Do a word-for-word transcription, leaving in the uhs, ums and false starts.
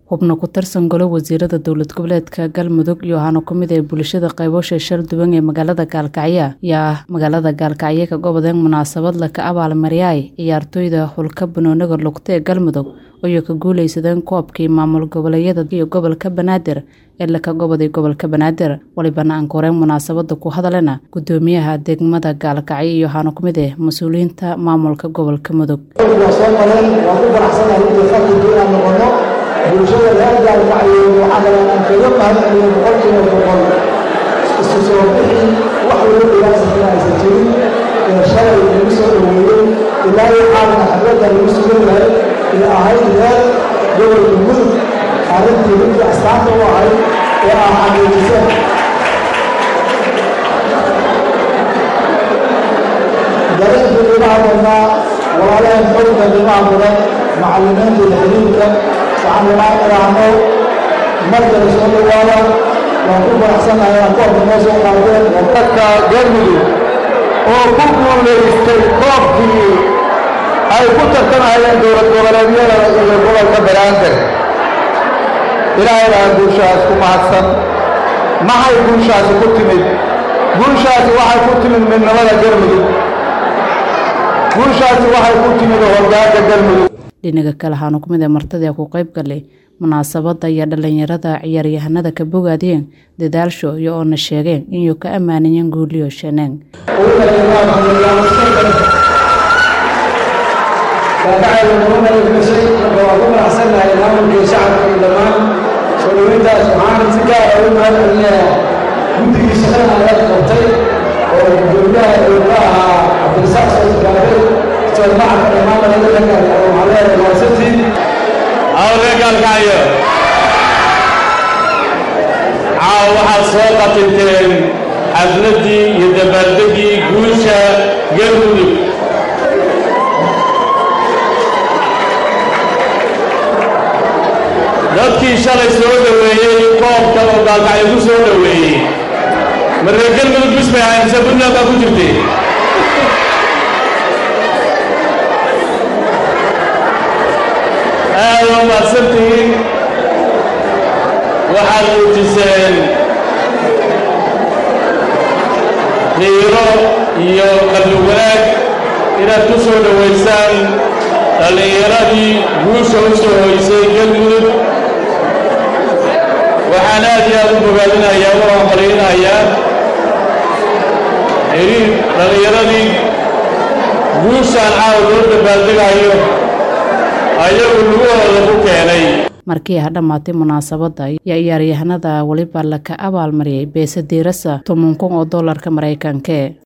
xubno ku tirsan golo wasiirada dowlad goboleedka Galmudug iyo waxaana ka mid ah bulshada qaybasho shir duwan ee magaalada Gaalkacyo yaa magaalada Gaalkacyo ka goobadeen munaasabad la ka abaalmariyay ciyaartoyda xulka banooniga lugta ee Galmudug oo ka guuleysadeen koobkii maamul goboleedyada iyo gobolka Banaadir ee la ka goobay gobolka Banaadir walibana aan koreen munaasabada ku hadalena gudoomiyaha degmada Gaalkacyo iyo waxaana ka mid ah mas'uuliyiinta maamulka gobolka Mudug bulshada reer Gaalkacyo waxaa la kaga mahadceliyay boqolkiiba boqol isku soo bixi wax loo dhigaasay aysan jirin ee shalay lagu soo dhaweeyay ilaa iyo xaalka xafladda lagu soo yahay ee ahayd reer gobolka Mudug arrintii midda astaanta u ahayd ee ah xaqiijisay dareenka dhibaha badnaa walaalahan xogta dhibaha badan macallimiinta iyo xiriirka waxaan raacno marka la soo dhawaado waan ku faraxsanahay aan koobka noo soo qaadeen dadka Galmudug oo ku guuleystay koobkii ay ku tartamayeen dowlad goboleedyada iyo gobolka Banaadir ilaahay baa guushaas ku mahadsan maxay guushaasi ku timid guushaasi waxay ku timid midnimada Galmudug guushaasi waxay ku timid hoggaanka Galmudug dhinaca kale waxaanu ku mid ah martida ku qayb galay munaasabada iyo dhalinyarada ciyaaryahanada ka bogaadeen dadaalsho iyo oo na sheegeen inuu ka amaanayeen guuliyo shanaan Gaalkacyo caaw waxaad soo qatinteen xafladii iyo dabaaldegii guusha Galmudug dadkii shalay soo dhaweeyey koobka oo Gaalkacyo ku soo dhaweeyey markay Galmudug bisbay hayse Puntland baa ku jirtay أهلا وسهلا وحلو جسين نيرو يو قلوبك إلى تصور ويسان الإيرادي بوشو وشو ويسان جلد وحنادي أبو بغادنا يا وعمرين يا إيرين الإيرادي بوشان عاود بالدق أيوه markii ay dhamaatay munaasabada ya ciyaaryahanada waliba la ka abaalmariyay beesa diirasa toban kun oo dollarka Mareykanka